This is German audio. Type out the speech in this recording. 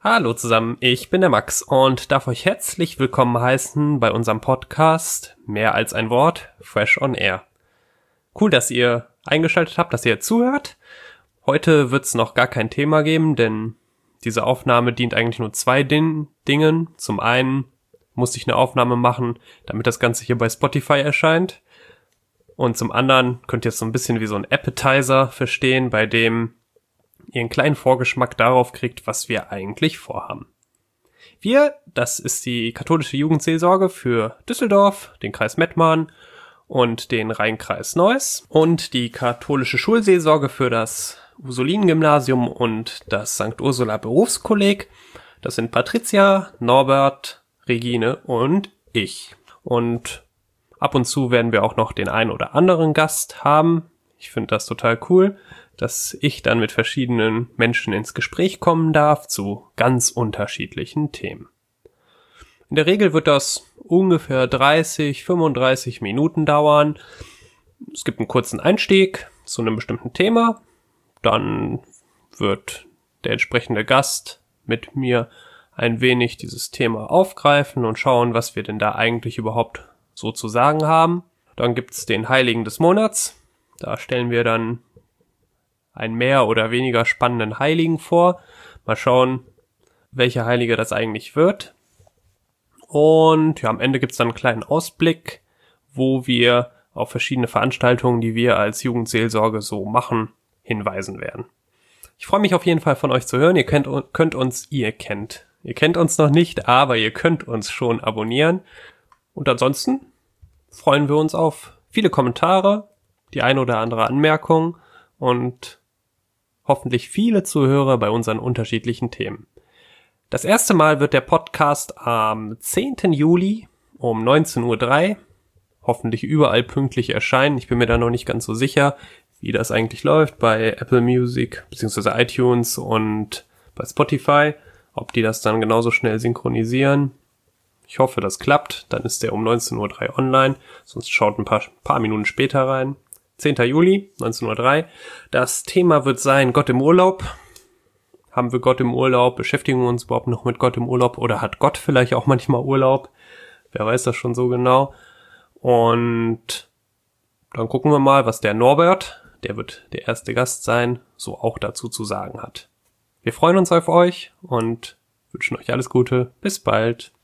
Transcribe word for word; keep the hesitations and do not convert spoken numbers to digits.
Hallo zusammen, ich bin der Max und darf euch herzlich willkommen heißen bei unserem Podcast Mehr als ein Wort, Fresh on Air. Cool, dass ihr eingeschaltet habt, dass ihr zuhört. Heute wird's noch gar kein Thema geben, denn diese Aufnahme dient eigentlich nur zwei Din- Dingen. Zum einen musste ich eine Aufnahme machen, damit das Ganze hier bei Spotify erscheint. Und zum anderen könnt ihr es so ein bisschen wie so ein Appetizer verstehen, bei dem ihr einen kleinen Vorgeschmack darauf kriegt, was wir eigentlich vorhaben. Wir, das ist die katholische Jugendseelsorge für Düsseldorf, den Kreis Mettmann und den Rheinkreis Neuss und die katholische Schulseelsorge für das Ursulinen-Gymnasium und das Sankt Ursula Berufskolleg. Das sind Patricia, Norbert, Regine und ich. Und ab und zu werden wir auch noch den einen oder anderen Gast haben. Ich finde das total cool, dass ich dann mit verschiedenen Menschen ins Gespräch kommen darf zu ganz unterschiedlichen Themen. In der Regel wird das ungefähr dreißig, fünfunddreißig Minuten dauern. Es gibt einen kurzen Einstieg zu einem bestimmten Thema. Dann wird der entsprechende Gast mit mir ein wenig dieses Thema aufgreifen und schauen, was wir denn da eigentlich überhaupt so zu sagen haben. Dann gibt's den Heiligen des Monats. Da stellen wir dann einen mehr oder weniger spannenden Heiligen vor. Mal schauen, welcher Heilige das eigentlich wird. Und ja, am Ende gibt's dann einen kleinen Ausblick, wo wir auf verschiedene Veranstaltungen, die wir als Jugendseelsorge so machen, hinweisen werden. Ich freue mich auf jeden Fall von euch zu hören. Ihr könnt, könnt uns, ihr kennt, ihr kennt uns noch nicht, aber ihr könnt uns schon abonnieren. Und ansonsten freuen wir uns auf viele Kommentare, die ein oder andere Anmerkung und hoffentlich viele Zuhörer bei unseren unterschiedlichen Themen. Das erste Mal wird der Podcast am zehnten Juli um neunzehn Uhr drei hoffentlich überall pünktlich erscheinen. Ich bin mir da noch nicht ganz so sicher, wie das eigentlich läuft bei Apple Music bzw. iTunes und bei Spotify, ob die das dann genauso schnell synchronisieren. Ich hoffe, das klappt. Dann ist der um neunzehn Uhr drei online, sonst schaut ein paar, paar Minuten später rein. zehnten Juli, neunzehn Uhr drei. Das Thema wird sein Gott im Urlaub. Haben wir Gott im Urlaub? Beschäftigen wir uns überhaupt noch mit Gott im Urlaub? Oder hat Gott vielleicht auch manchmal Urlaub? Wer weiß das schon so genau? Und dann gucken wir mal, was der Norbert, der wird der erste Gast sein, so auch dazu zu sagen hat. Wir freuen uns auf euch und wünschen euch alles Gute. Bis bald.